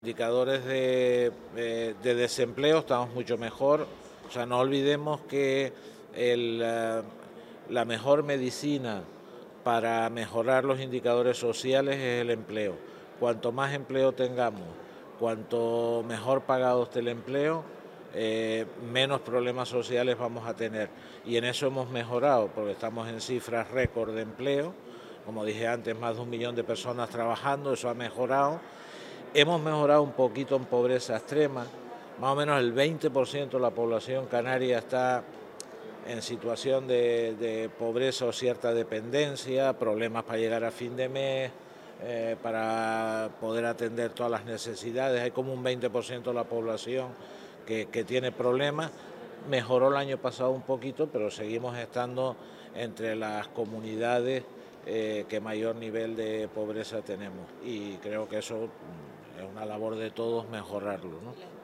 Indicadores de desempleo estamos mucho mejor. O sea, no olvidemos que la mejor medicina para mejorar los indicadores sociales es el empleo. Cuanto más empleo tengamos, cuanto mejor pagado esté el empleo, menos problemas sociales vamos a tener. Y en eso hemos mejorado, porque estamos en cifras récord de empleo. Como dije antes, más de 1 millón de personas trabajando, eso ha mejorado. Hemos mejorado un poquito en pobreza extrema, más o menos el 20% de la población canaria está en situación de pobreza o cierta dependencia, problemas para llegar a fin de mes, para poder atender todas las necesidades. Hay como un 20% de la población que tiene problemas. Mejoró el año pasado un poquito, pero seguimos estando entre las comunidades que mayor nivel de pobreza tenemos, y creo que eso es una labor de todos mejorarlo, ¿no?